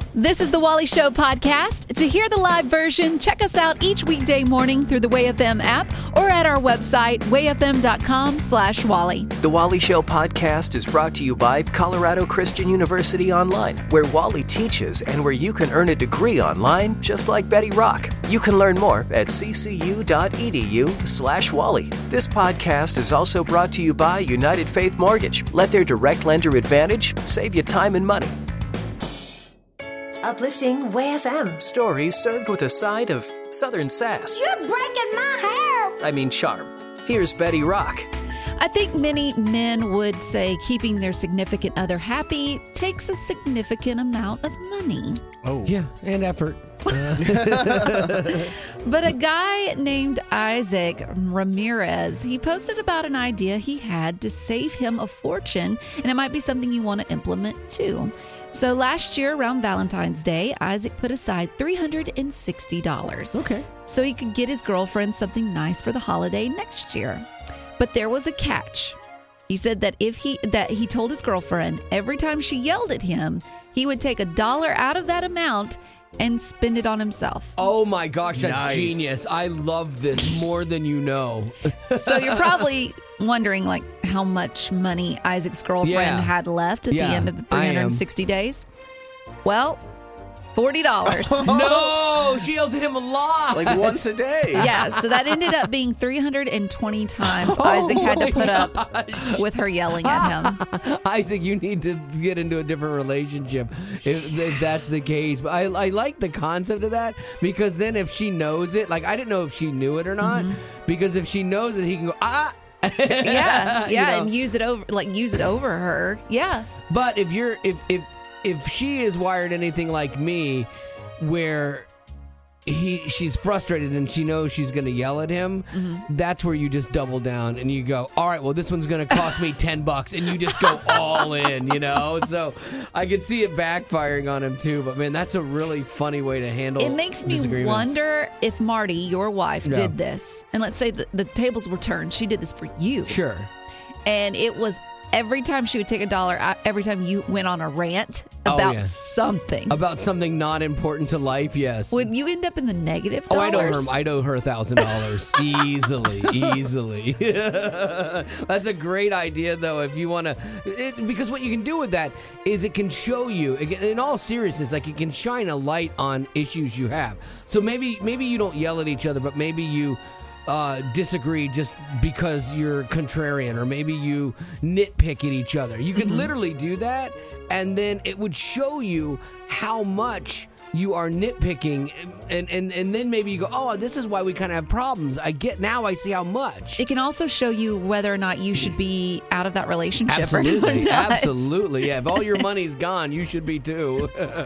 This is the Wally Show podcast. To hear the live version, check us out each weekday morning through the WayFM app or at our website, wayfm.com/Wally. The Wally Show podcast is brought to you by Colorado Christian University Online, where Wally teaches and where you can earn a degree online just like Betty Rock. You can learn more at ccu.edu/Wally. This podcast is also brought to you by United Faith Mortgage. Let their direct lender advantage save you time and money. Uplifting WayFM. Stories served with a side of Southern sass. You're breaking my hair. I mean charm. Here's Betty Rock. I think many men would say keeping their significant other happy takes a significant amount of money. Oh. Yeah, and effort. But a guy named Isaac Ramirez, he posted about an idea he had to save him a fortune, and it might be something you want to implement too. So last year around Valentine's Day, Isaac put aside $360. Okay. So he could get his girlfriend something nice for the holiday next year. But there was a catch. He said that he told his girlfriend every time she yelled at him, he would take $1 out of that amount and spend it on himself. Oh my gosh, that's Nice. genius. I love this more than you know. So you're probably wondering like how much money Isaac's girlfriend Yeah. had left at the Yeah, end of the I am. 360 days. Well, $40. No, she yells at him a lot. Like once a day. Yeah, so that ended up being 320 times Oh Isaac had to my put up gosh. with her yelling at him. Isaac, you need to get into a different relationship if that's the case. But I like the concept of that because then if she knows it, like I didn't know if she knew it or not, because if she knows it, he can go, Yeah, You know? and use it over her. Yeah. But if she is wired anything like me, where she's frustrated and she knows she's going to yell at him, that's where you just double down and you go, all right, well, this one's going to cost me $10, and you just go all in, you know? So I could see it backfiring on him too, but man, that's a really funny way to handle It makes me disagreements. wonder if Marty, your wife, Yeah. did this. And let's say the tables were turned. She did this for you. Sure. And it was every time she would take $1 out, every time you went on a rant Oh, about yeah. something. About something not important to life, yes. Would you end up in the negative Oh, I dollars? owe her $1,000 easily. That's a great idea, though. If you want to, because what you can do with that is it can show you, again, in all seriousness, like it can shine a light on issues you have. So maybe you don't yell at each other, but maybe you disagree just because you're contrarian, or maybe you nitpick at each other. You could literally do that, and then it would show you how much you are nitpicking, and then maybe you go, oh, this is why we kind of have problems. I see how much. It can also show you whether or not you should be out of that relationship Absolutely, or not. absolutely. Yeah, if all your money's gone, you should be too.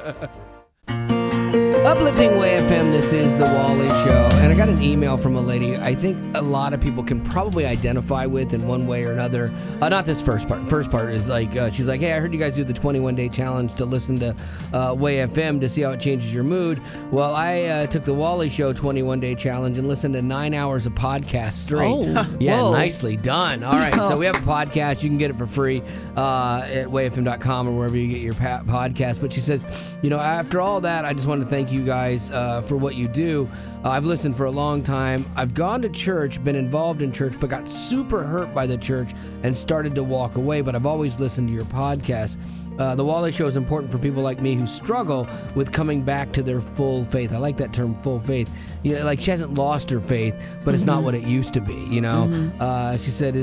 Uplifting WayFM, this is the Wally Show. And I got an email from a lady I think a lot of people can probably identify with in one way or another. Not this first part. First part is like, she's like, hey, I heard you guys do the 21-day challenge to listen to WayFM to see how it changes your mood. Well, I took the Wally Show 21-day challenge and listened to 9 hours of podcast straight. Oh, yeah, whoa. nicely done. All right, so we have a podcast. You can get it for free at wayfm.com or wherever you get your podcast. But she says, after all that, I just want to thank you guys for what you do. I've listened for a long time. I've gone to church, been involved in church, but got super hurt by the church and started to walk away. But I've always listened to your podcast. The Wally Show is important for people like me who struggle with coming back to their full faith. I like that term, full faith. Like she hasn't lost her faith, but it's not what it used to be. She said,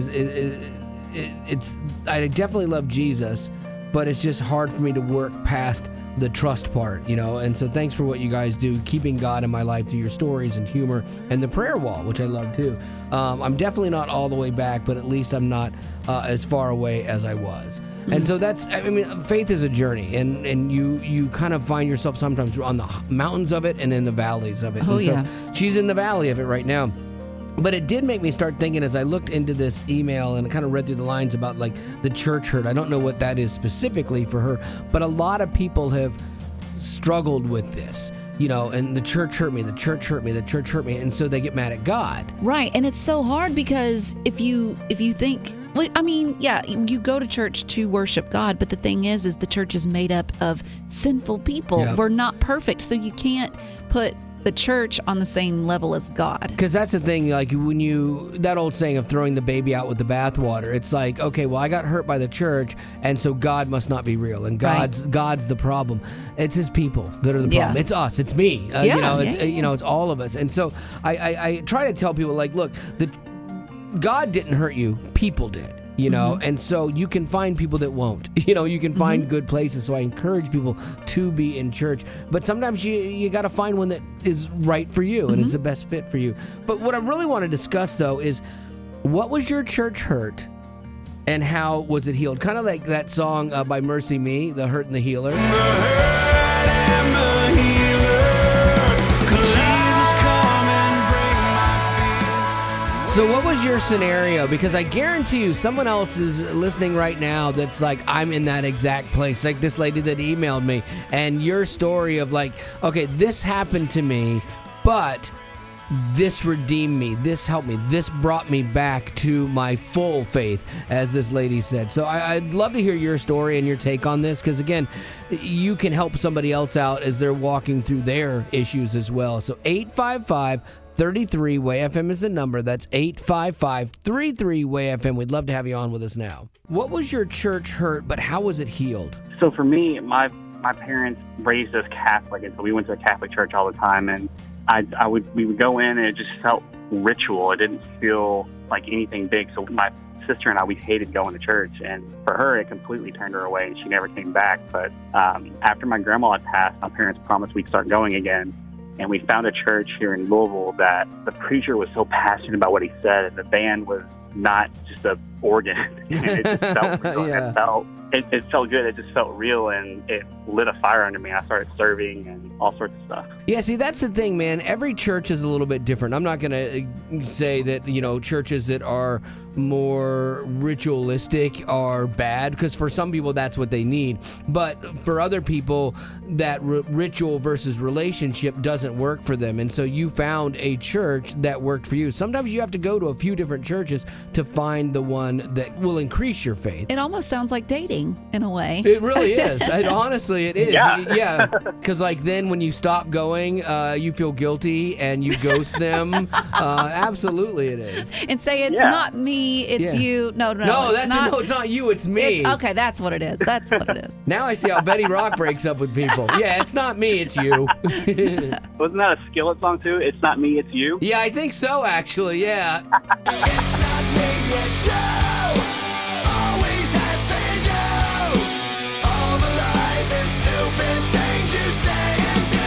I definitely love Jesus, but it's just hard for me to work past the trust part, and so thanks for what you guys do, keeping God in my life through your stories and humor and the prayer wall, which I love too. I'm definitely not all the way back, but at least I'm not as far away as I was. And so faith is a journey, and you kind of find yourself sometimes on the mountains of it and in the valleys of it. Oh, and so yeah. she's in the valley of it right now. But it did make me start thinking as I looked into this email and kind of read through the lines about like the church hurt. I don't know what that is specifically for her, but a lot of people have struggled with this, and the church hurt me, the church hurt me, the church hurt me. And so they get mad at God. Right. And it's so hard because if you think Well, I mean, yeah, you go to church to worship God, but the thing is the church is made up of sinful people. Yep. We're not perfect, so you can't put the church on the same level as God. Because that's the thing, like that old saying of throwing the baby out with the bathwater, it's like, okay, well, I got hurt by the church, and so God must not be real, and God's the problem. It's his people that are the problem. It's us, it's me. It's all of us. And so I try to tell people, like, look, God didn't hurt you, people did. And so you can find people that won't. You can find good places. So I encourage people to be in church. But sometimes you got to find one that is right for you and is the best fit for you. But what I really want to discuss, though, is what was your church hurt and how was it healed? Kind of like that song by Mercy Me, The Hurt and the Healer. So what was your scenario? Because I guarantee you someone else is listening right now that's like, I'm in that exact place. Like this lady that emailed me, and your story of like, okay, this happened to me, but this redeemed me, this helped me, this brought me back to my full faith, as this lady said. So I'd love to hear your story and your take on this, because again, you can help somebody else out as they're walking through their issues as well. So 855-33-WAY-FM is the number. That's 855-33-WAY-FM. We'd love to have you on with us now. What was your church hurt, but how was it healed? So for me, my parents raised us Catholic, and so we went to a Catholic church all the time, and we would go in, and it just felt ritual. It didn't feel like anything big. So my sister and I, we hated going to church, and for her, it completely turned her away, and she never came back. But after my grandma had passed, my parents promised we'd start going again. And we found a church here in Louisville that the preacher was so passionate about what he said, and the band was not just an organ. It just felt real. Yeah. It felt good. It just felt real, and it lit a fire under me. I started serving and all sorts of stuff. Yeah, see, that's the thing, man. Every church is a little bit different. I'm not going to say that, churches that are more ritualistic are bad, because for some people that's what they need. But for other people, that ritual versus relationship doesn't work for them. And so you found a church that worked for you. Sometimes you have to go to a few different churches to find the one that will increase your faith. It almost sounds like dating in a way. It really is. Honestly, it is. Yeah. Because then when you stop going, you feel guilty and you ghost them. Absolutely it is. And say, it's not me, it's you. No, it's not you, it's me. Okay, that's what it is. That's what it is. Now I see how Betty Rock breaks up with people. Yeah, it's not me, it's you. Wasn't that a Skillet song too? It's not me, it's you? Yeah, I think so, actually, yeah. It's not me, it's you. Always has been you. All the lies and stupid things you say and do,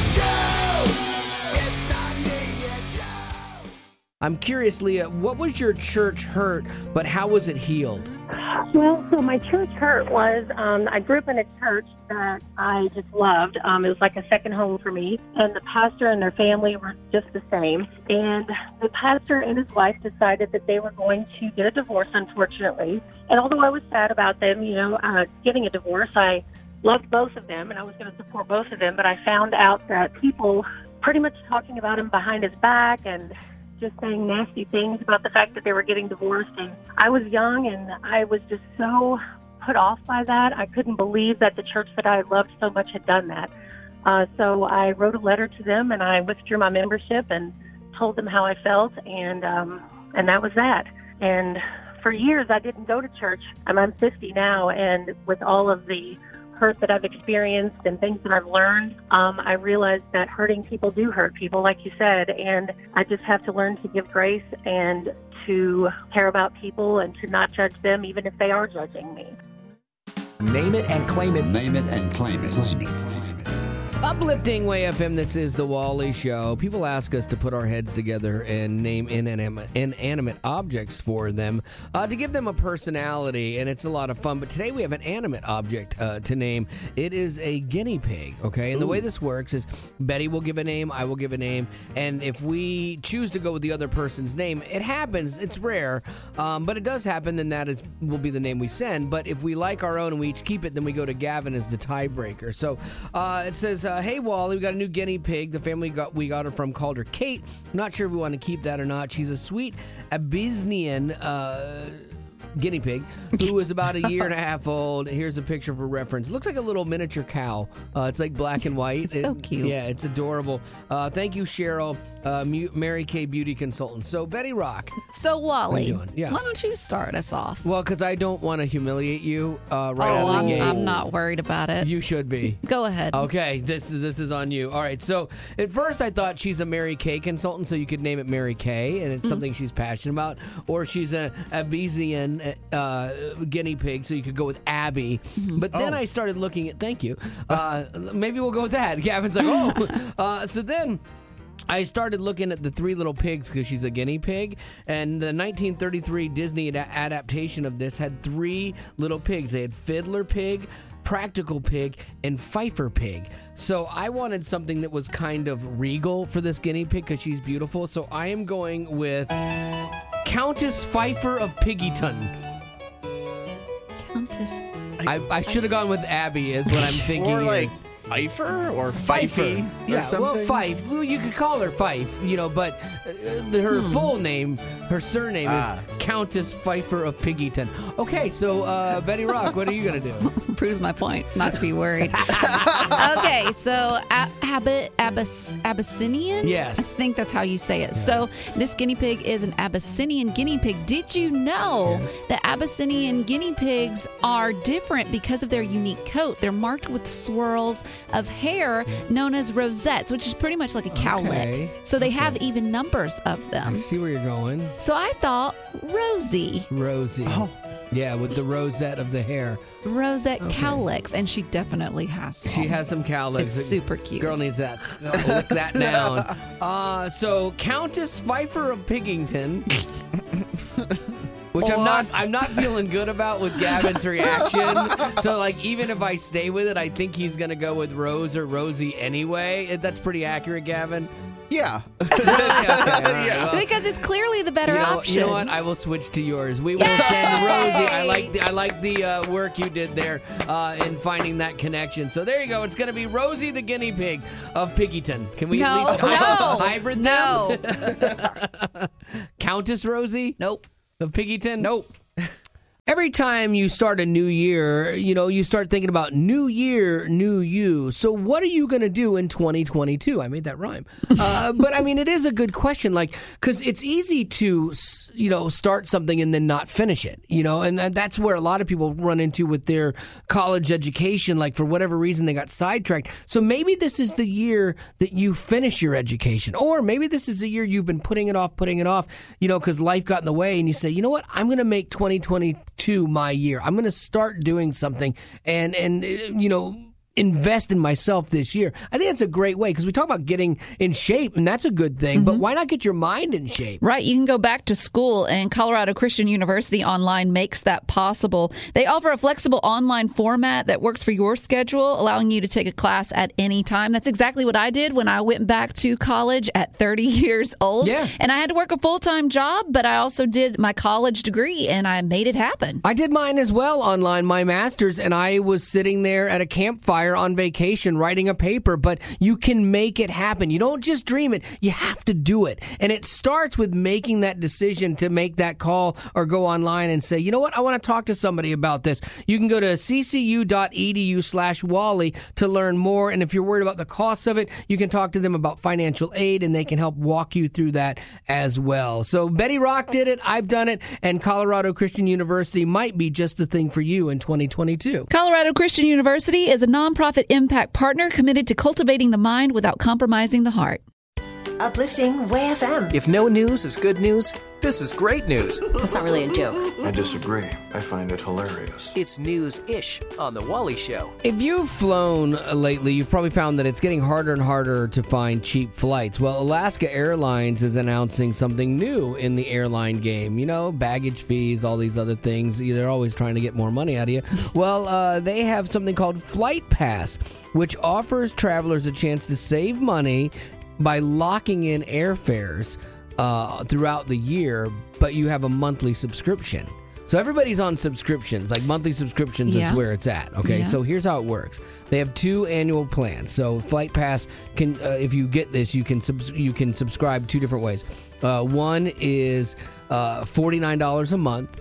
it's you. It's not me, it's you. I'm curious, Leah, what was your church hurt, but how was it healed? Well, so my church hurt was, I grew up in a church that I just loved. It was like a second home for me. And the pastor and their family were just the same. And the pastor and his wife decided that they were going to get a divorce, unfortunately. And although I was sad about them, getting a divorce, I loved both of them and I was going to support both of them. But I found out that people pretty much talking about him behind his back and just saying nasty things about the fact that they were getting divorced. And I was young and I was just so put off by that. I couldn't believe that the church that I loved so much had done that. So I wrote a letter to them and I withdrew my membership and told them how I felt, and that was that. And for years I didn't go to church. I'm 50 now, and with all of the hurt that I've experienced and things that I've learned, I realized that hurting people do hurt people, like you said, and I just have to learn to give grace and to care about people and to not judge them even if they are judging me. Name it and claim it. Name it and claim it. Claim it. Uplifting Way FM, this is The Wally Show. People ask us to put our heads together and name inanimate objects for them to give them a personality, and it's a lot of fun. But today we have an animate object to name. It is a guinea pig, okay? And the way this works is Betty will give a name, I will give a name, and if we choose to go with the other person's name, it happens. It's rare, but it does happen, then that will be the name we send. But if we like our own and we each keep it, then we go to Gavin as the tiebreaker. So it says, hey, Wally, we got a new guinea pig. The family we got her from called her Kate. I'm not sure if we want to keep that or not. She's a sweet Abyssinian guinea pig, who is about a year and a half old. Here's a picture for reference. It looks like a little miniature cow. It's like black and white. It's so cute. Yeah, it's adorable. Thank you, Cheryl, Mary Kay Beauty Consultant. So, Betty Rock. So, Wally, How you doing? Yeah. why don't you start us off? Well, because I don't want to humiliate you right out of the gate. I'm not worried about it. You should be. Go ahead. Okay, this is on you. All right, so at first I thought she's a Mary Kay consultant, so you could name it Mary Kay, and it's something she's passionate about. Or she's a Abesian guinea pig, so you could go with Abby. But then I started looking at, thank you, maybe we'll go with that. Gavin's like, oh. So then I started looking at the Three Little Pigs because she's a guinea pig, and the 1933 Disney adaptation of this had three little pigs. They had Fiddler Pig, Practical Pig, and Pfeiffer Pig. So I wanted something that was kind of regal for this guinea pig because she's beautiful. So I am going with Countess Pfeiffer of Piggyton. Countess. I should have gone with Abby is what I'm thinking Or here. like Pfeiffer or Pfeiffer or Yeah, something? well, Fife. Well, you could call her Fife, but her full name, her surname is Countess Pfeiffer of Piggyton. Okay, so Betty Rock, what are you going to do? Proves my point, not to be worried. Okay, so Abyssinian? Yes. I think that's how you say it. So this guinea pig is an Abyssinian guinea pig. Did you know that Abyssinian guinea pigs are different because of their unique coat? They're marked with swirls of hair known as rosettes, which is pretty much like a cowlick. Okay. So they have even numbers of I them. see where you're going. So I thought Rosie. Rosie. Oh. Yeah, with the rosette of the hair. Rosette cowlicks, and she definitely has some. She has some cowlicks. It's super cute. Girl needs that. Lick that down. So Countess Pfeiffer of Piggington, which I'm not feeling good about with Gavin's reaction. So like even if I stay with it, I think he's gonna go with Rose or Rosie anyway. That's pretty accurate, Gavin. Yeah. Yeah. Because it's clearly the better option. You know what? I will switch to yours. We will send Rosie. I like the work you did there in finding that connection. So there you go. It's going to be Rosie the guinea pig of Piggyton. Can we at least hybrid them? No. Countess Rosie Nope. of Piggyton? Nope. Every time you start a new year, you start thinking about new year, new you. So what are you going to do in 2022? I made that rhyme. But I mean, it is a good question, because it's easy to, start something and then not finish it, and that's where a lot of people run into with their college education. Like for whatever reason, they got sidetracked. So maybe this is the year that you finish your education, or maybe this is the year you've been putting it off, because life got in the way and you say, you know what, I'm going to make 2022 my year. I'm going to start doing something and invest in myself this year. I think that's a great way because we talk about getting in shape, and that's a good thing, but why not get your mind in shape? Right. You can go back to school, and Colorado Christian University Online makes that possible. They offer a flexible online format that works for your schedule, allowing you to take a class at any time. That's exactly what I did when I went back to college at 30 years old. Yeah. And I had to work a full-time job, but I also did my college degree, and I made it happen. I did mine as well online, my master's, and I was sitting there at a campfire on vacation writing a paper, but you can make it happen. You don't just dream it, you have to do it. And it starts with making that decision to make that call or go online and say, you know what, I want to talk to somebody about this. You can go to ccu.edu/Wally to learn more. And if you're worried about the costs of it, you can talk to them about financial aid, and they can help walk you through that as well. So Betty Rock did it, I've done it, and Colorado Christian University might be just the thing for you in 2022. Colorado Christian University is a nonprofit impact partner committed to cultivating the mind without compromising the heart. Uplifting Way FM. If no news is good news, this is great news. That's not really a joke. I disagree. I find it hilarious. It's news-ish on The Wally Show. If you've flown lately, you've probably found that it's getting harder and harder to find cheap flights. Well, Alaska Airlines is announcing something new in the airline game. Baggage fees, all these other things. They're always trying to get more money out of you. Well, they have something called Flight Pass, which offers travelers a chance to save money by locking in airfares throughout the year, but you have a monthly subscription. So everybody's on subscriptions, like monthly subscriptions is where it's at. Okay, so here's how it works. They have 2 annual plans. So Flight Pass can, if you get this, you can subscribe 2 different ways. One is $49 a month,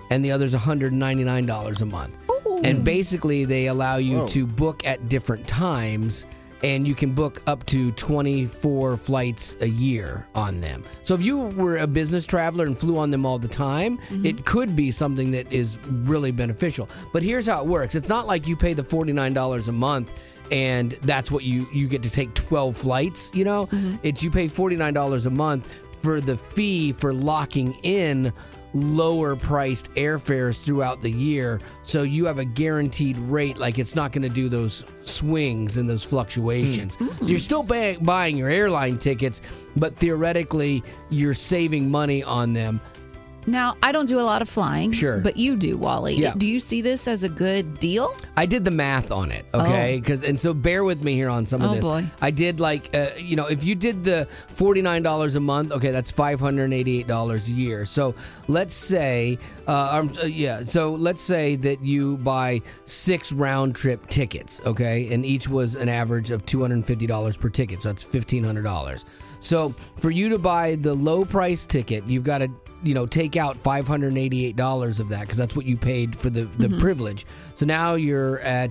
and the other's $199 a month. Ooh. And basically, they allow you to book at different times, and you can book up to 24 flights a year on them. So if you were a business traveler and flew on them all the time, it could be something that is really beneficial. But here's how it works. It's not like you pay the $49 a month and that's what you get to take 12 flights, you know? It's you pay $49 a month for the fee for locking in lower priced airfares throughout the year, so you have a guaranteed rate. Like, it's not going to do those swings and those fluctuations. So you're still buying your airline tickets, but theoretically you're saving money on them. Now, I don't do a lot of flying. Sure. But you do, Wally. Yeah. Do you see this as a good deal? I did the math on it, okay? And so bear with me here on some of this. Oh, boy. I did if you did the $49 a month, okay, that's $588 a year. So let's say, let's say that you buy 6 round trip tickets, okay? And each was an average of $250 per ticket. So that's $1,500. So for you to buy the low price ticket, you've got to take out $588 of that, because that's what you paid for the privilege. So now you're at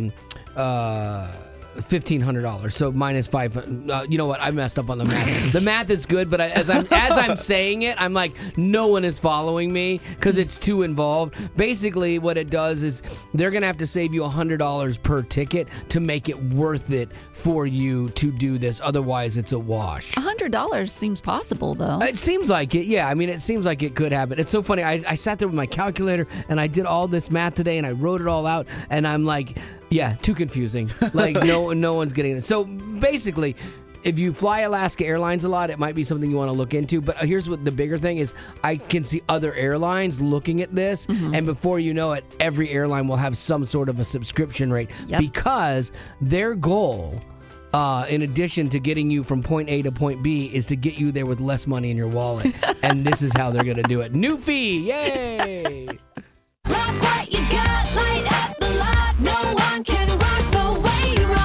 $1,500. So minus $500. You know what? I messed up on the math. The math is good, but as I'm saying it, I'm like, no one is following me because it's too involved. Basically, what it does is they're gonna have to save you $100 per ticket to make it worth it for you to do this. Otherwise, it's a wash. $100 seems possible, though. It seems like it. Yeah, I mean, it seems like it could happen. It's so funny. I sat there with my calculator and I did all this math today and I wrote it all out, and I'm like, yeah, too confusing. Like, no one's getting it. So basically, if you fly Alaska Airlines a lot, it might be something you want to look into. But here's what the bigger thing is. I can see other airlines looking at this, and before you know it, every airline will have some sort of a subscription rate, because their goal, in addition to getting you from point A to point B, is to get you there with less money in your wallet. And this is how they're going to do it. New fee. Yay. Rock what you got, light up the lot. No one can rock the way you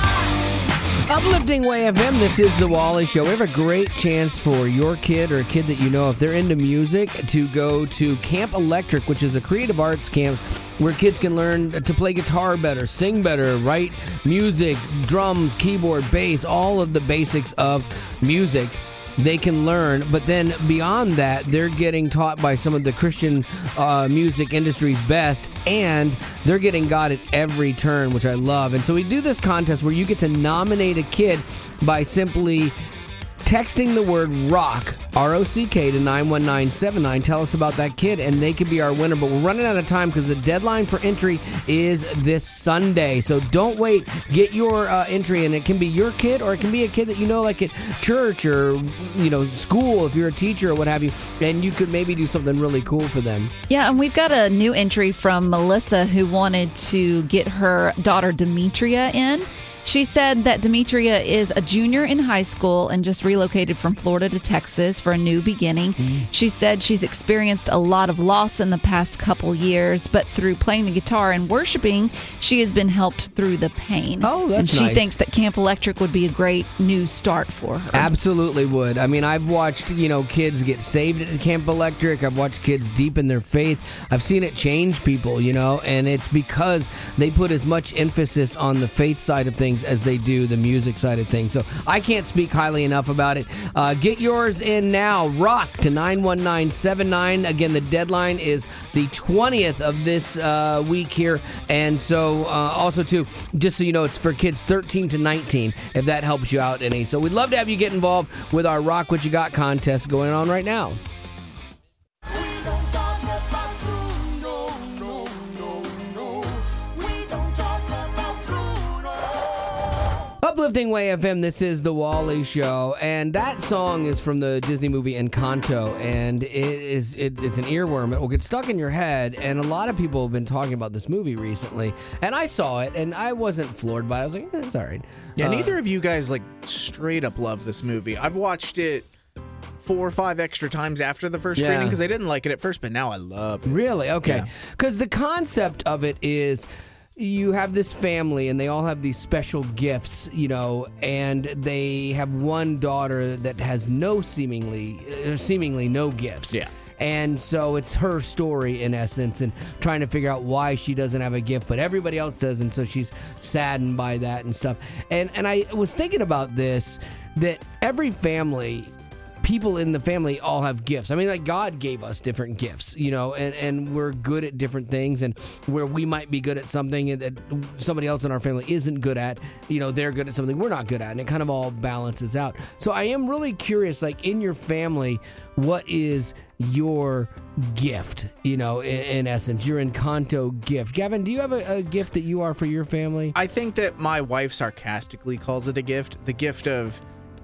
rock. Uplifting Way FM, this is The Wally Show. We have a great chance for your kid or a kid that you know, if they're into music, to go to Camp Electric, which is a creative arts camp where kids can learn to play guitar better, sing better, write music, drums, keyboard, bass, all of the basics of music they can learn. But then beyond that, they're getting taught by some of the Christian music industry's best, and they're getting God at every turn, which I love. And so we do this contest where you get to nominate a kid by simply texting the word rock, R-O-C-K, to 91979. Tell us about that kid, and they could be our winner. But we're running out of time because the deadline for entry is this Sunday. So don't wait. Get your entry, and it can be your kid, or it can be a kid that you know, like at church or school, if you're a teacher or what have you, and you could maybe do something really cool for them. Yeah, and we've got a new entry from Melissa, who wanted to get her daughter Demetria in. She said that Demetria is a junior in high school and just relocated from Florida to Texas for a new beginning. She said she's experienced a lot of loss in the past couple years, but through playing the guitar and worshiping, she has been helped through the pain. Oh, that's And she nice. thinks that Camp Electric would be a great new start for her. Absolutely would. I mean, I've watched, kids get saved at Camp Electric. I've watched kids deepen their faith. I've seen it change people, and it's because they put as much emphasis on the faith side of things as they do the music side of things. So I can't speak highly enough about it. Get yours in now. Rock to 91979. Again, the deadline is the 20th of this week here. And so also, too, just so you know, it's for kids 13 to 19, if that helps you out any. So we'd love to have you get involved with our Rock What You Got contest going on right now. Uplifting Way FM, this is The Wally Show, and that song is from the Disney movie Encanto, and it's an earworm. It will get stuck in your head, and a lot of people have been talking about this movie recently, and I saw it, and I wasn't floored by it. I was like, it's all right. Yeah, neither of you guys straight up love this movie. I've watched it 4 or 5 extra times after the first screening because I didn't like it at first, but now I love it. Really? Okay. Because the concept of it is, you have this family and they all have these special gifts, and they have one daughter that has seemingly no gifts. Yeah. And so it's her story in essence, and trying to figure out why she doesn't have a gift, but everybody else does, and so she's saddened by that and stuff. And I was thinking about this, that every family, people in the family all have gifts. I mean, like God gave us different gifts, you know, and we're good at different things, and where we might be good at something that somebody else in our family isn't good at, you know, they're good at something we're not good at, and it kind of all balances out. So I am really curious, like in your family, what is your gift, you know, in essence, your Encanto gift? Gavin, do you have a gift that you are for your family? I think that my wife sarcastically calls it a gift. The gift of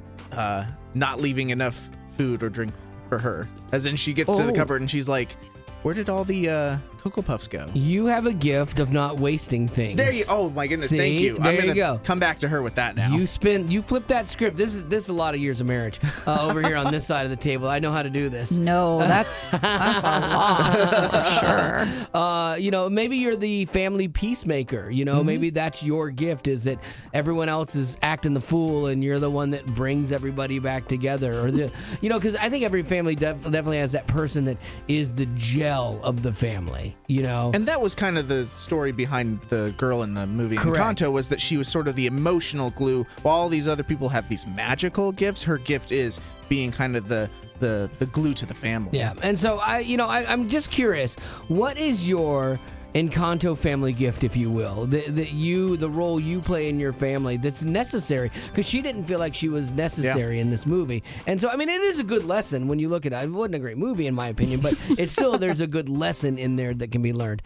not leaving enough food or drink for her. As in, she gets to the cupboard and she's like, where did all the Cocoa Puffs go? You have a gift of not wasting things. There you. Oh my goodness! See? Thank you. There I'm gonna you go. Come back to her with that now. You flip that script. This is a lot of years of marriage over here on this side of the table. I know how to do this. No, that's a loss for sure. You know, maybe you're the family peacemaker. You know, maybe that's your gift, is that everyone else is acting the fool and you're the one that brings everybody back together. Or you know, because I think every family definitely has that person that is the gel of the family. You know, and that was kind of the story behind the girl in the movie Encanto, was that she was sort of the emotional glue. While all these other people have these magical gifts, her gift is being kind of the glue to the family. Yeah, and so I'm just curious, what is your Encanto family gift, if you will, the role you play in your family that's necessary, because she didn't feel like she was necessary in this movie. And so, I mean, it is a good lesson when you look at it. It wasn't a great movie, in my opinion, but it's still, there's a good lesson in there that can be learned.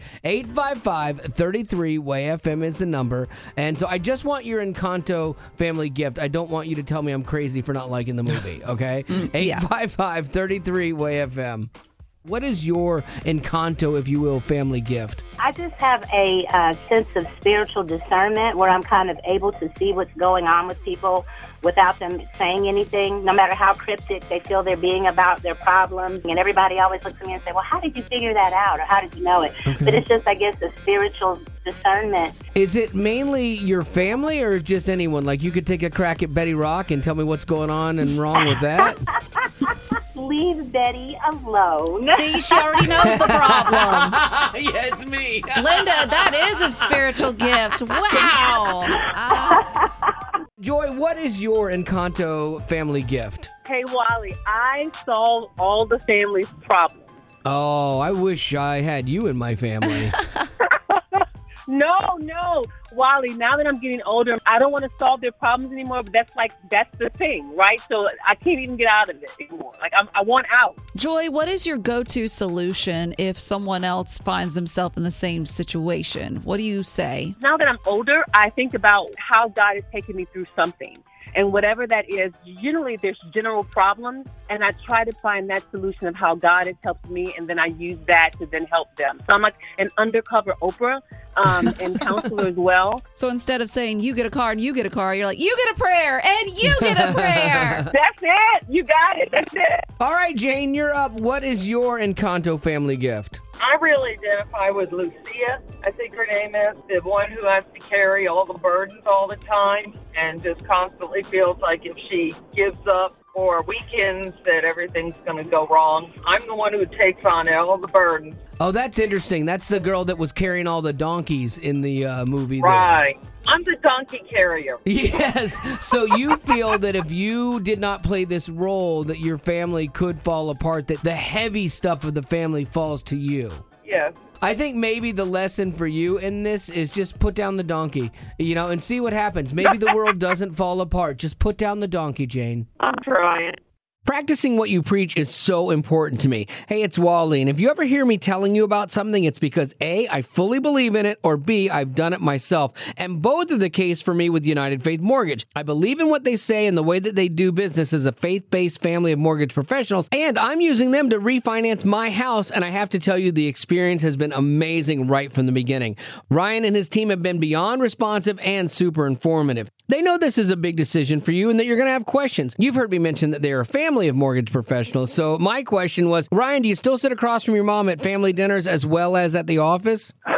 855-33-WAY-FM is the number. And so I just want your Encanto family gift. I don't want you to tell me I'm crazy for not liking the movie, okay? 855-33-WAY-FM. What is your Encanto, if you will, family gift? I just have a sense of spiritual discernment where I'm kind of able to see what's going on with people without them saying anything, no matter how cryptic they feel they're being about their problems. And everybody always looks at me and say, well, how did you figure that out? Or how did you know it? Okay. But it's just, I guess, a spiritual discernment. Is it mainly your family or just anyone? Like, you could take a crack at Betty Rock and tell me what's going on and wrong with that? Leave Betty alone. See, she already knows the problem. Yeah, it's me. Linda, that is a spiritual gift. Wow. Joy, what is your Encanto family gift? Hey, Wally, I solved all the family's problems. Oh, I wish I had you in my family. No, Wally, now that I'm getting older, I don't want to solve their problems anymore, but that's the thing, right? So I can't even get out of it anymore. Like, I want out. Joy, what is your go-to solution if someone else finds themselves in the same situation? What do you say? Now that I'm older, I think about how God has taken me through something. And whatever that is, generally there's general problems, and I try to find that solution of how God has helped me, and then I use that to then help them. So I'm like an undercover Oprah and counselor as well. So instead of saying you get a car and you get a car, you're like, you get a prayer and you get a prayer. That's it. You got it. That's it. All right, Jane, you're up. What is your Encanto family gift? I really identify with Lucia, I think her name is, the one who has to carry all the burdens all the time and just constantly feels like if she gives up for weekends that everything's going to go wrong. I'm the one who takes on all the burdens. Oh, that's interesting. That's the girl that was carrying all the donkeys in the movie. Right. I'm the donkey carrier. Yes. So you feel that if you did not play this role, that your family could fall apart, that the heavy stuff of the family falls to you. Yes. I think maybe the lesson for you in this is just put down the donkey, and see what happens. Maybe the world doesn't fall apart. Just put down the donkey, Jane. I'm trying. Practicing what you preach is so important to me. Hey, it's Wally, and if you ever hear me telling you about something, it's because A, I fully believe in it, or B, I've done it myself. And both are the case for me with United Faith Mortgage. I believe in what they say and the way that they do business as a faith-based family of mortgage professionals, and I'm using them to refinance my house, and I have to tell you, the experience has been amazing right from the beginning. Ryan and his team have been beyond responsive and super informative. They know this is a big decision for you and that you're going to have questions. You've heard me mention that they're a family of mortgage professionals. So my question was, Ryan, do you still sit across from your mom at family dinners as well as at the office? I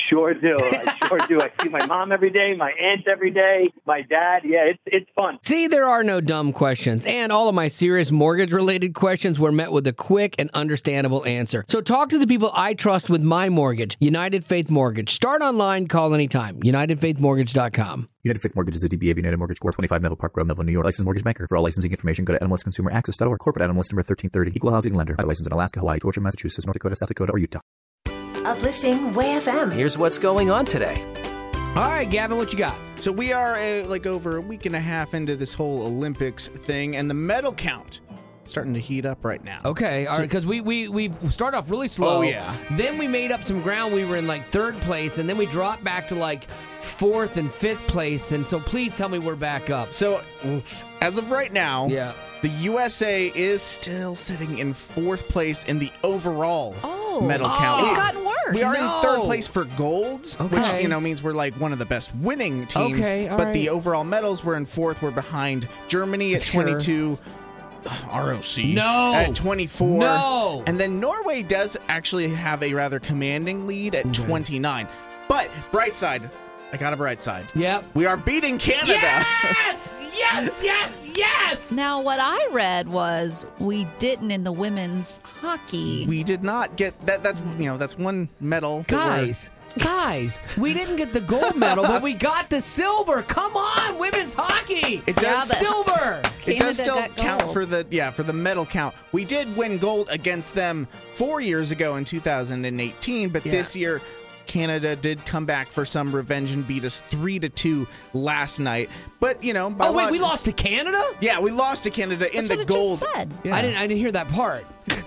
sure do. I see my mom every day, my aunt every day, my dad. Yeah, it's fun. See, there are no dumb questions, and all of my serious mortgage-related questions were met with a quick and understandable answer. So talk to the people I trust with my mortgage, United Faith Mortgage. Start online, call anytime. UnitedFaithMortgage.com. United Faith Mortgage is a DBA of United Mortgage Corp. 25 Melville Park Road, Melville, New York. Licensed mortgage banker. For all licensing information, go to NMLSConsumerAccess.org. Corporate NMLS number 1330. Equal housing lender. Licensed in Alaska, Hawaii, Georgia, Massachusetts, North Dakota, South Dakota, or Utah. Uplifting Way FM. Here's what's going on today. All right, Gavin, what you got? So we are over a week and a half into this whole Olympics thing, and the medal count starting to heat up right now. Okay, all right, because we started off really slow. Oh, yeah. Then we made up some ground. We were in like third place, and then we dropped back to like fourth and fifth place. And so please tell me we're back up. So as of right now, yeah, the USA is still sitting in fourth place in the overall medal count. It's gotten worse. We are in third place for golds, Okay. which means we're like one of the best winning teams. Okay, all but the right. overall medals, we're in fourth. We're behind Germany at Sure. 22. ROC No. at 24. No. And then Norway does actually have a rather commanding lead at 29. But bright side, I got a bright side. Yep. We are beating Canada. Yes! Yes, yes, yes! Now, what I read was we didn't in the women's hockey. We did not get that. That's one medal. Guys, we didn't get the gold medal, but we got the silver. Come on, women's hockey. It does silver. It does still got count gold. for the medal count. We did win gold against them 4 years ago in 2018, but this year Canada did come back for some revenge and beat us 3-2 last night. But we lost to Canada? Yeah, we lost to Canada in the gold. Just said. Yeah. I didn't hear that part.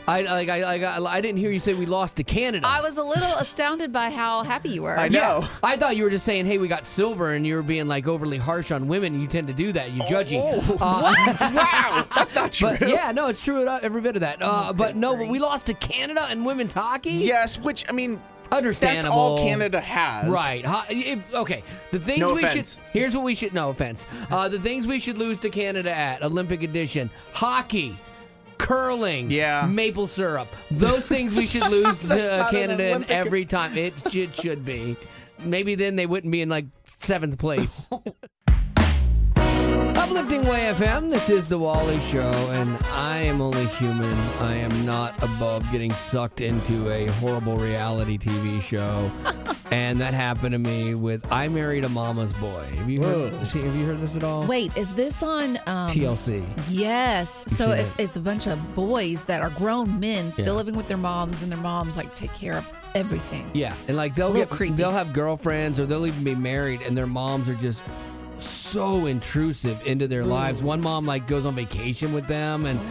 I didn't hear you say we lost to Canada. I was a little astounded by how happy you were. I know. Yeah, I thought you were just saying, hey, we got silver, and you were being like overly harsh on women. You tend to do that. You judgy. What? Wow, that's not true. But yeah, no, it's true. Every bit of that. But we lost to Canada in women's hockey? Yes, which, I mean, understandable. that's all Canada has. Right. Okay. The things No we offense. should. Here's what we should. No offense. The things we should lose to Canada at Olympic edition: hockey, curling, maple syrup. Those things we should lose to not an Canada in Olympic- every time. It should be. Maybe then they wouldn't be in like 7th place. Uplifting Way FM, this is The Wally Show, and I am only human. I am not above getting sucked into a horrible reality TV show. And that happened to me with I Married a Mama's Boy. Have you heard this at all? Wait, is this on TLC. Yes. You've So seen it's a bunch of boys that are grown men still Yeah. living with their moms, and their moms like take care of everything. Yeah, and like they'll have girlfriends or they'll even be married, and their moms are just so intrusive into their lives. One mom like goes on vacation with them, and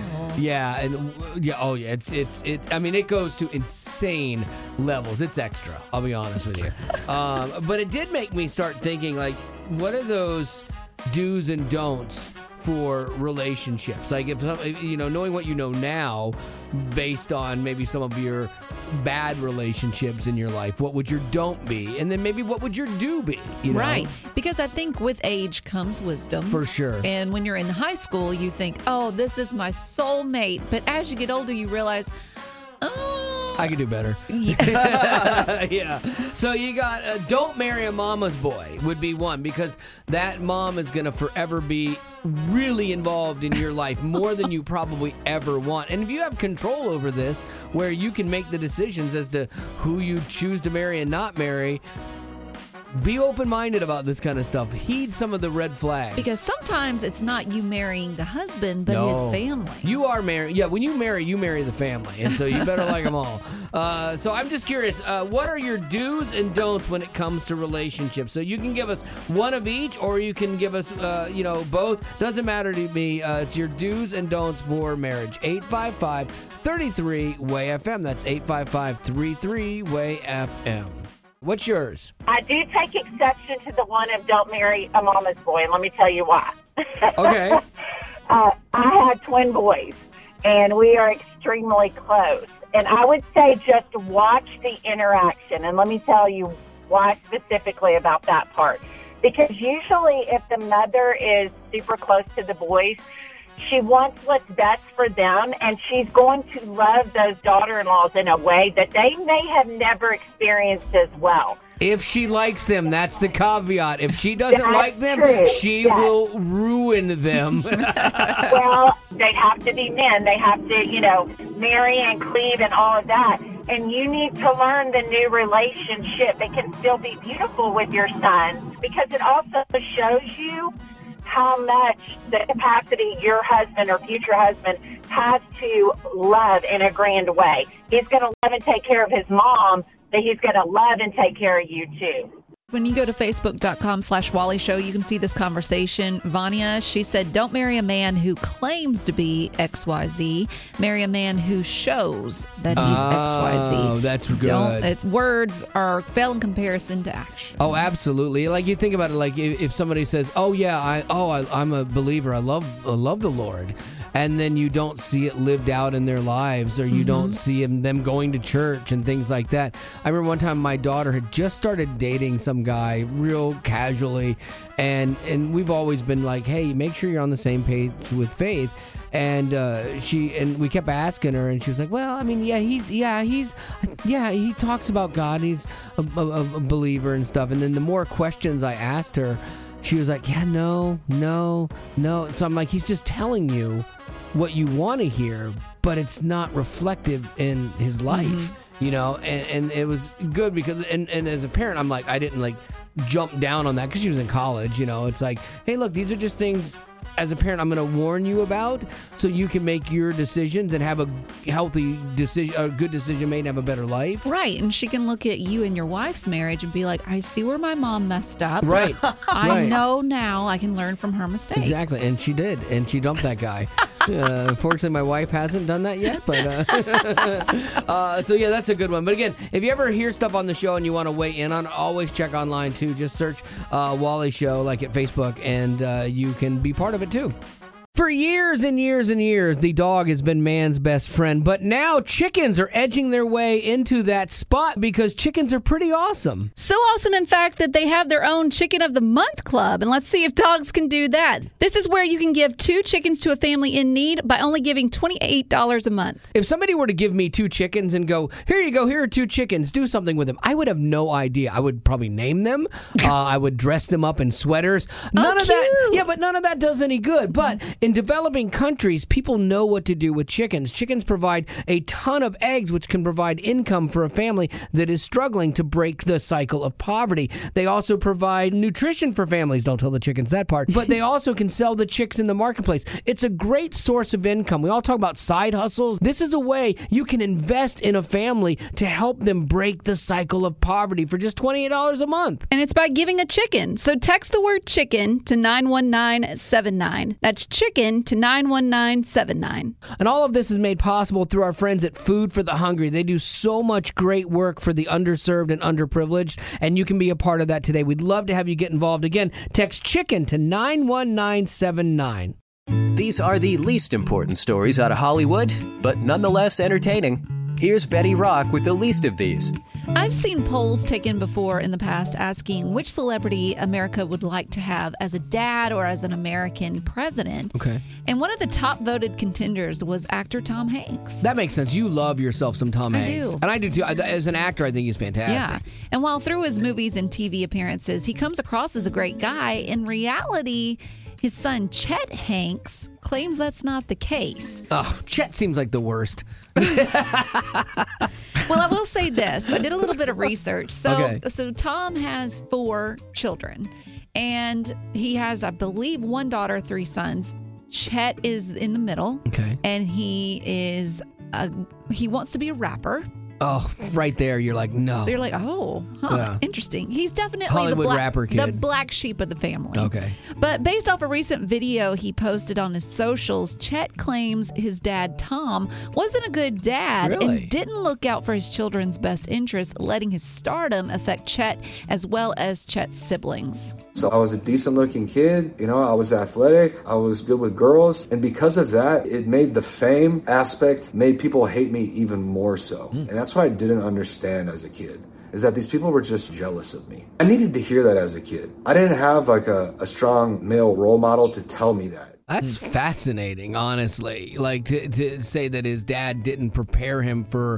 I mean, it goes to insane levels. It's extra. I'll be honest with you. But it did make me start thinking, like, what are those do's and don'ts for relationships? Like, if knowing what you know now, based on maybe some of your bad relationships in your life, what would your don't be? And then maybe what would your do be? You know? Right. Because I think with age comes wisdom. For sure. And when you're in high school, you think, oh, this is my soulmate. But as you get older, you realize, I could do better. Yeah. So you got don't marry a mama's boy would be one, because that mom is going to forever be really involved in your life more than you probably ever want. And if you have control over this, where you can make the decisions as to who you choose to marry and not marry, be open-minded about this kind of stuff. Heed some of the red flags. because sometimes it's not you marrying the husband, but his family. You are married. Yeah, when you marry the family. And so you better like them all. So I'm just curious, what are your do's and don'ts when it comes to relationships? So you can give us one of each, or you can give us, both. Doesn't matter to me. It's your do's and don'ts for marriage. 855-33-WAY-FM. That's 855-33-WAY-FM. What's yours? I do take exception to the one of don't marry a mama's boy, and let me tell you why. Okay. I have twin boys, and we are extremely close. And I would say just watch the interaction, and let me tell you why specifically about that part. Because usually if the mother is super close to the boys, she wants what's best for them, and she's going to love those daughter-in-laws in a way that they may have never experienced as well. If she likes them, that's the caveat. If she doesn't That's like them, true. she Yes. will ruin them. Well, they have to be men. They have to, marry and cleave and all of that. And you need to learn the new relationship. It can still be beautiful with your son because it also shows you how much the capacity your husband or future husband has to love in a grand way. He's going to love and take care of his mom, but he's going to love and take care of you too. When you go to facebook.com/Wally Show, you can see this conversation. Vanya, she said, don't marry a man who claims to be XYZ. Marry a man who shows that he's XYZ. Oh, that's good. Words are fail in comparison to action. Oh, absolutely. Like you think about it, like if somebody says, "Oh yeah, I'm a believer. I love the Lord," and then you don't see it lived out in their lives, or you don't see them going to church and things like that. I remember one time my daughter had just started dating some guy real casually, and we've always been like, hey, make sure you're on the same page with faith. And we kept asking her, and she was like, well, I mean, he talks about God, he's a believer and stuff. And then the more questions I asked her, she was like, yeah, no. So I'm like, he's just telling you what you want to hear, but it's not reflective in his life, and it was good because, and as a parent, I'm like, I didn't like jump down on that because she was in college, it's like, hey, look, these are just things as a parent I'm going to warn you about so you can make your decisions and have a healthy decision, a good decision made and have a better life. Right. And she can look at you and your wife's marriage and be like, I see where my mom messed up. Right. I know now I can learn from her mistakes. Exactly. And she did. And she dumped that guy. Fortunately, my wife hasn't done that yet. But so, yeah, that's a good one. But again, if you ever hear stuff on the show and you want to weigh in on it, always check online, too. Just search Wally Show, like at Facebook, and you can be part of it, too. For years and years and years, the dog has been man's best friend, but now chickens are edging their way into that spot because chickens are pretty awesome. So awesome, in fact, that they have their own Chicken of the Month Club, and let's see if dogs can do that. This is where you can give 2 chickens to a family in need by only giving $28 a month. If somebody were to give me 2 chickens and go, here you go, here are 2 chickens, do something with them, I would have no idea. I would probably name them. I would dress them up in sweaters. None of that. Yeah, but none of that does any good. But in developing countries, people know what to do with chickens. Chickens provide a ton of eggs, which can provide income for a family that is struggling to break the cycle of poverty. They also provide nutrition for families. Don't tell the chickens that part. But they also can sell the chicks in the marketplace. It's a great source of income. We all talk about side hustles. This is a way you can invest in a family to help them break the cycle of poverty for just $28 a month. And it's by giving a chicken. So text the word chicken to 91979. That's chicken to 91979. And all of this is made possible through our friends at Food for the Hungry. They do so much great work for the underserved and underprivileged, and you can be a part of that today. We'd love to have you get involved. Again, text chicken to 91979. These are the least important stories out of Hollywood, but nonetheless entertaining. Here's Betty Rock with the least of these. I've seen polls taken before in the past asking which celebrity America would like to have as a dad or as an American president. Okay. And one of the top voted contenders was actor Tom Hanks. That makes sense. You love yourself some Tom Hanks. do. And I do too. As an actor, I think he's fantastic. Yeah. And while through his movies and TV appearances, he comes across as a great guy, in reality, his son, Chet Hanks, claims that's not the case. Oh, Chet seems like the worst. Well, I will say this. I did a little bit of research. So Tom has 4 children, and he has, I believe, 1 daughter, 3 sons. Chet is in the middle. Okay. And he wants to be a rapper. Oh, right there, you're like, no. So you're like, interesting. He's definitely Hollywood rapper kid. The black sheep of the family. Okay. But based off a recent video he posted on his socials, Chet claims his dad, Tom, wasn't a good dad and didn't look out for his children's best interests, letting his stardom affect Chet as well as Chet's siblings. So I was a decent looking kid, I was athletic, I was good with girls, and because of that, it made the fame aspect, made people hate me even more so. And that's what I didn't understand as a kid, is that these people were just jealous of me. I needed to hear that as a kid. I didn't have like a strong male role model to tell me that. That's fascinating, honestly. Like to say that his dad didn't prepare him for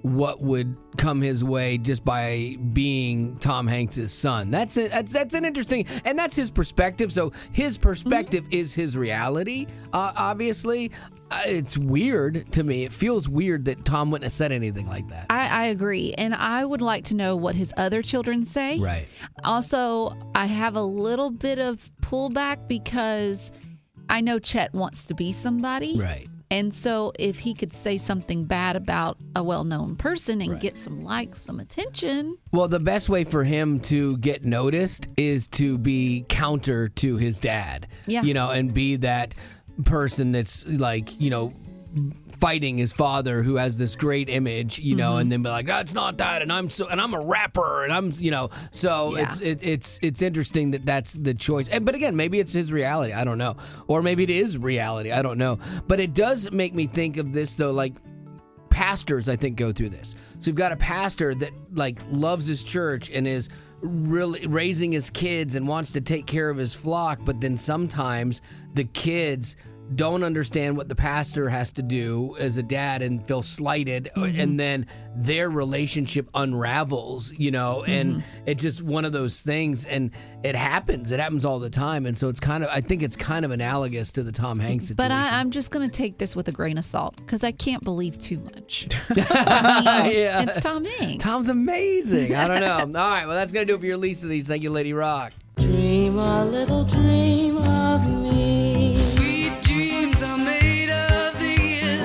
what would come his way just by being Tom Hanks' son. That's an interesting, and that's his perspective. So his perspective is his reality, obviously. It's weird to me. It feels weird that Tom wouldn't have said anything like that. I agree. And I would like to know what his other children say. Right. Also, I have a little bit of pullback because I know Chet wants to be somebody. Right. And so if he could say something bad about a well-known person and get some likes, some attention. Well, the best way for him to get noticed is to be counter to his dad. Yeah. And be that person that's like, fighting his father who has this great image, and then be like, that's not that, and I'm a rapper, and I'm, so Yeah. it's interesting that that's the choice. But again, maybe it's his reality, I don't know, or maybe it is reality, I don't know. But it does make me think of this though, like pastors, I think, go through this. So you've got a pastor that like loves his church and is really raising his kids and wants to take care of his flock, but then sometimes the kids don't understand what the pastor has to do as a dad and feel slighted, and then their relationship unravels, and it's just one of those things, and it happens all the time. And so I think it's kind of analogous to the Tom Hanks situation. But I'm just going to take this with a grain of salt because I can't believe too much. Yeah. It's Tom Hanks. Tom's amazing. I don't know. All right, well, that's going to do it for your least of these. Thank you, Lady Rock. Dream a little dream of me. Sweet dreams are made of these.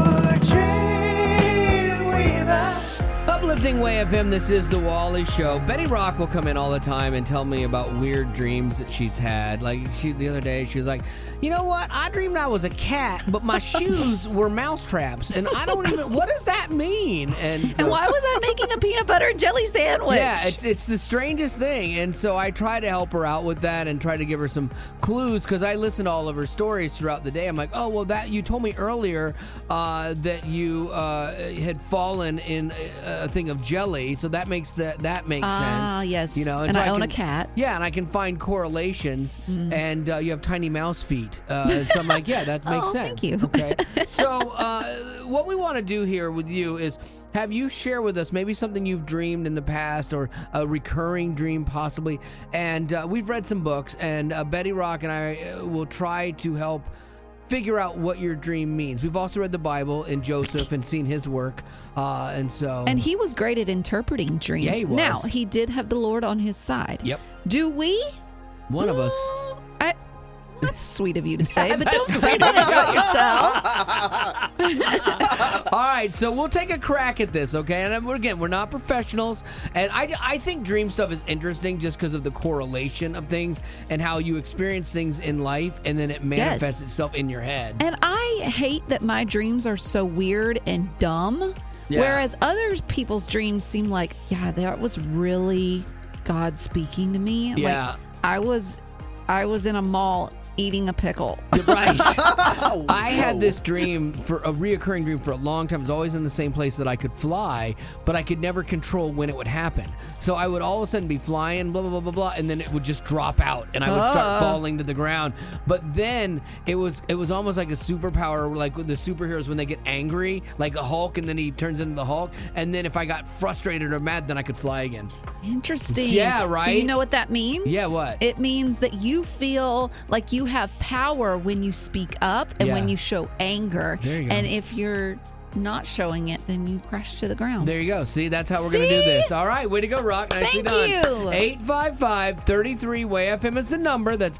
Dream weaver. Uplifting Way FM, this is The Wally Show. Betty Rock will come in all the time and tell me about weird dreams that she's had. Like the other day, she was like, you know what? I dreamed I was a cat, but my shoes were mouse traps. And I don't even, what does that mean? And why was I making a peanut butter and jelly sandwich? Yeah, it's the strangest thing. And so I try to help her out with that and try to give her some clues because I listen to all of her stories throughout the day. I'm like, oh, well, that you told me earlier that you had fallen in a thing of jelly, so that makes sense. Ah, yes. And so I own a cat. Yeah, and I can find correlations, and you have tiny mouse feet. So I'm like, yeah, that makes sense. Thank you. Okay. So what we want to do here with you is have you share with us maybe something you've dreamed in the past or a recurring dream possibly. And we've read some books, and Betty Rock and I will try to help figure out what your dream means. We've also read the Bible and Joseph and seen his work. And he was great at interpreting dreams. Yeah, he was. Now, he did have the Lord on his side. Yep. Do we? One of us. That's sweet of you to say, but don't say that about yourself. All right, so we'll take a crack at this, okay? And we're not professionals. And I think dream stuff is interesting just because of the correlation of things and how you experience things in life, and then it manifests itself in your head. And I hate that my dreams are so weird and dumb, whereas other people's dreams seem like, yeah, that was really God speaking to me. Yeah. Like, I was in a mall eating a pickle. Right. I had this dream, for a reoccurring dream for a long time. It was always in the same place that I could fly, but I could never control when it would happen. So I would all of a sudden be flying, blah, blah, blah, blah, blah, and then it would just drop out, and I would start falling to the ground. But then it was almost like a superpower, like with the superheroes when they get angry, like a Hulk, and then he turns into the Hulk. And then if I got frustrated or mad, then I could fly again. Interesting. Yeah, right? So you know what that means? Yeah, what? It means that you feel like you have power when you speak up and when you show anger. There you go. And if you're not showing it, then you crash to the ground. There you go. See, that's how we're going to do this. All right, way to go, Rock. Nicely done. Thank you. 855-33-WAY-FM is the number. That's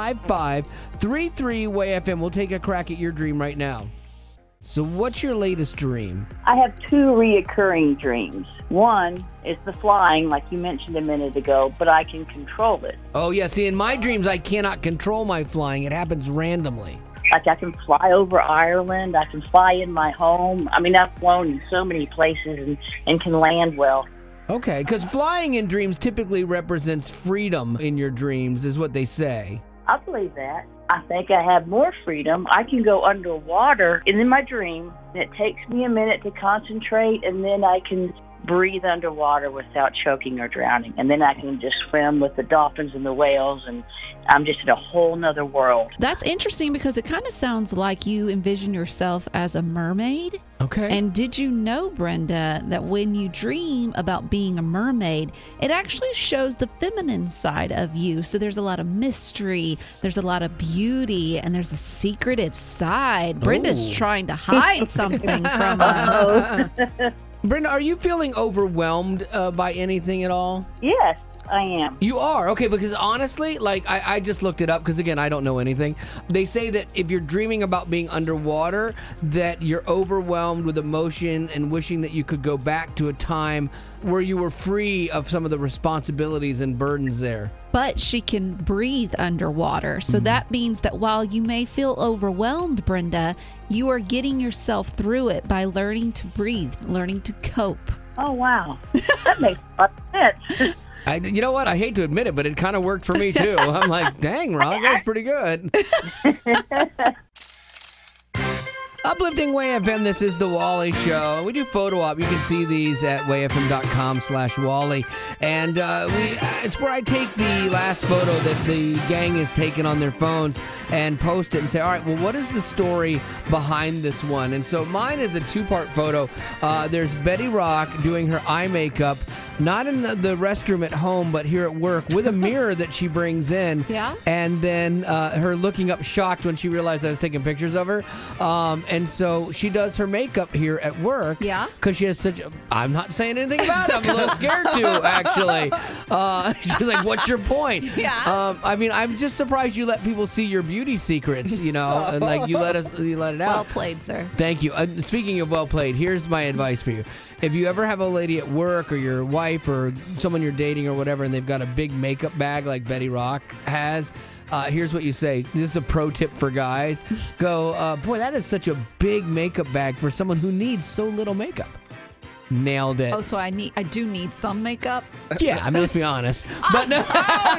855-33-WAY-FM. We'll take a crack at your dream right now. So what's your latest dream? I have two reoccurring dreams. One is the flying, like you mentioned a minute ago, but I can control it. Oh, yeah. See, in my dreams, I cannot control my flying. It happens randomly. Like I can fly over Ireland. I can fly in my home. I mean, I've flown in so many places and can land well. Okay, because flying in dreams typically represents freedom in your dreams, is what they say. I believe that. I think I have more freedom. I can go underwater, and in my dream, it takes me a minute to concentrate, and then I can breathe underwater without choking or drowning. And then I can just swim with the dolphins and the whales, and I'm just in a whole nother world. That's interesting because it kind of sounds like you envision yourself as a mermaid. Okay. And did you know, Brenda, that when you dream about being a mermaid, it actually shows the feminine side of you? So there's a lot of mystery, there's a lot of beauty, and there's a secretive side. Brenda's trying to hide something from us. Brenda, are you feeling overwhelmed by anything at all? Yes, I am. You are? Okay, because honestly, like, I just looked it up because, again, I don't know anything. They say that if you're dreaming about being underwater, that you're overwhelmed with emotion and wishing that you could go back to a time where you were free of some of the responsibilities and burdens there. But she can breathe underwater. So that means that while you may feel overwhelmed, Brenda, you are getting yourself through it by learning to breathe, learning to cope. Oh, wow. That makes a lot of sense. You know what? I hate to admit it, but it kind of worked for me, too. I'm like, dang, Rob, that's pretty good. Uplifting Way FM, this is the Wally Show. We do photo op. You can see these at wayfm.com/Wally. And it's where I take the last photo that the gang has taken on their phones and post it and say, all right, well, what is the story behind this one? And so mine is a two-part photo. There's Betty Rock doing her eye makeup, not in the restroom at home, but here at work with a mirror that she brings in. Yeah. And then her looking up shocked when she realized I was taking pictures of her. And so she does her makeup here at work. Yeah. Because she has such a... I'm not saying anything about it. I'm a little scared to, actually. She's like, what's your point? Yeah. I mean, I'm just surprised you let people see your beauty secrets, you know, and like you let it out. Well played, sir. Thank you. Speaking of well played, here's my advice for you. If you ever have a lady at work or your wife or someone you're dating or whatever, and they've got a big makeup bag like Betty Rock has, here's what you say. This is a pro tip for guys. Go, boy, that is such a big makeup bag for someone who needs so little makeup. Nailed it. Oh, so I do need some makeup? Yeah, I mean, let's be honest. But no.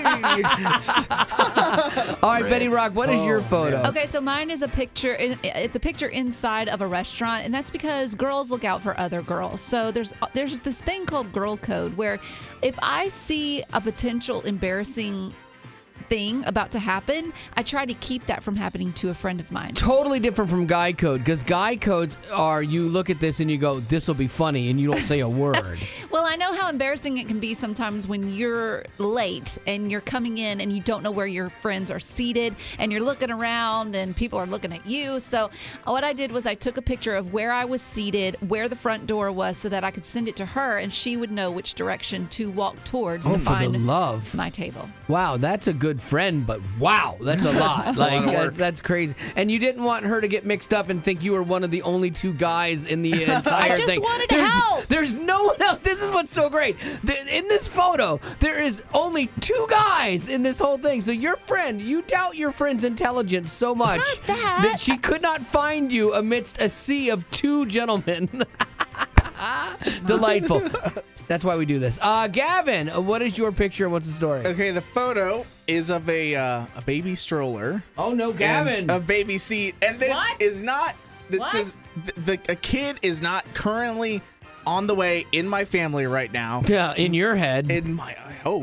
All right, Betty Rock, what is your photo? Okay, so mine is a picture. It's a picture inside of a restaurant, and that's because girls look out for other girls. So there's this thing called girl code where if I see a potential embarrassing thing about to happen, I try to keep that from happening to a friend of mine. Totally different from guy code, because guy codes are you look at this and you go, this will be funny, and you don't say a word. Well, I know how embarrassing it can be sometimes when you're late and you're coming in and you don't know where your friends are seated and you're looking around and people are looking at you. So what I did was I took a picture of where I was seated, where the front door was, so that I could send it to her and she would know which direction to walk towards to find my table. Wow, that's a good friend, but wow, that's a lot. Like that's crazy. And you didn't want her to get mixed up and think you were one of the only two guys in the entire thing. I just wanted to help. There's no one else. This is what's so great. In this photo, there is only two guys in this whole thing. So your friend, you doubt your friend's intelligence so much that she could not find you amidst a sea of two gentlemen. Delightful. That's why we do this. Gavin, what is your picture and what's the story? Okay, the photo is of a baby stroller. Oh no, Gavin! A baby seat, and this is not. A kid is not currently on the way in my family right now. Yeah, in your head. In my, I hope.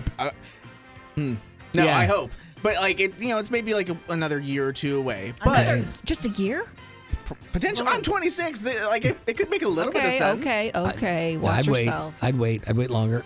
I hope. But like it's maybe like another year or two away. But just a year. Potential. I'm 26. It could make a little bit of sense. Okay. Watch yourself. I'd wait longer.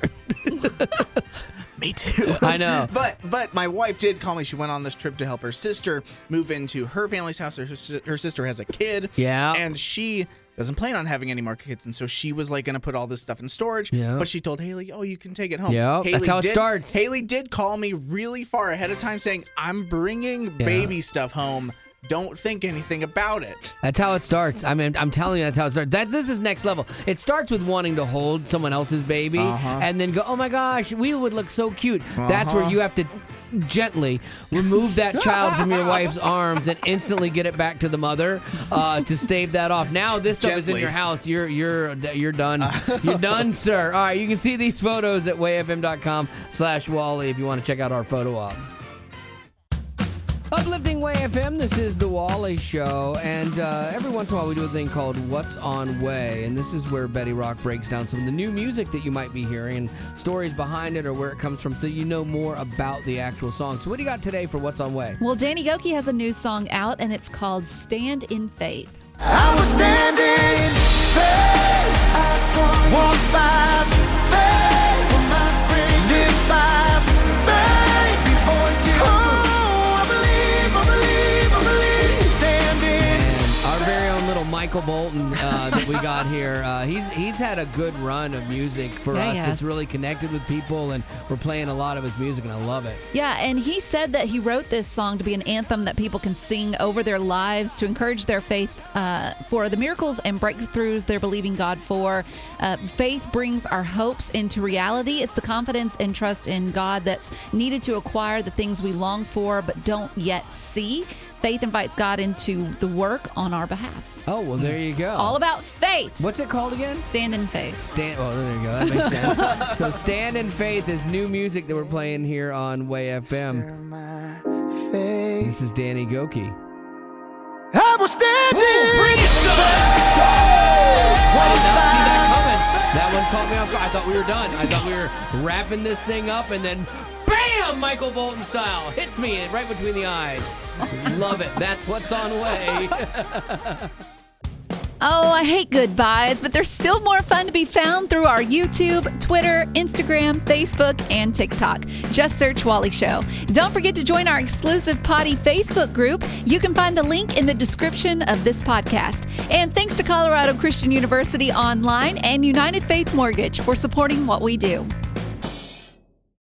Me too. I know. But my wife did call me. She went on this trip to help her sister move into her family's house. Her sister has a kid. Yeah. And she doesn't plan on having any more kids, and so she was like going to put all this stuff in storage. Yeah. But she told Haley, "Oh, you can take it home." Yeah. That's how it starts. Haley did call me really far ahead of time, saying, "I'm bringing baby stuff home. Don't think anything about it." That's how it starts. I mean, I'm telling you, that's how it starts. This is next level. It starts with wanting to hold someone else's baby and then go, oh my gosh, we would look so cute. That's where you have to gently remove that child from your wife's arms and instantly get it back to the mother to stave that off. Now this stuff is in your house. You're done. You're done, sir. All right, you can see these photos at wayfm.com/Wally if you want to check out our photo op. Uplifting Way FM, this is The Wally Show, and every once in a while we do a thing called What's on Way, and this is where Betty Rock breaks down some of the new music that you might be hearing and stories behind it or where it comes from so you know more about the actual song. So what do you got today for What's on Way? Well, Danny Gokey has a new song out, and it's called Stand in Faith. I was standing in faith. Walk by faith. Live by faith before you. Oh, I believe. Standing. And our very own little Michael Bolton that we got here, he's had a good run of music for us that's really connected with people, and we're playing a lot of his music, and I love it. Yeah, and he said that he wrote this song to be an anthem that people can sing over their lives to encourage their faith for the miracles and breakthroughs they're believing God for. Faith brings our hopes into reality. It's the confidence and trust in God that's needed to acquire the things we long for but don't yet see. Faith invites God into the work on our behalf. Oh, well, there you go. It's all about faith. What's it called again? Stand in Faith. Oh, there you go. That makes sense. So Stand in Faith is new music that we're playing here on Way FM. This is Danny Gokey. I was standing. Bring it, son! I did not see that coming. That one caught me off guard. I thought we were done. I thought we were wrapping this thing up, and then bam, Michael Bolton style, hits me right between the eyes. Love it. That's What's on Way. Oh, I hate goodbyes, but there's still more fun to be found through our YouTube, Twitter, Instagram, Facebook, and TikTok. Just search Wally Show. Don't forget to join our exclusive Potty Facebook group. You can find the link in the description of this podcast. And thanks to Colorado Christian University Online and United Faith Mortgage for supporting what we do.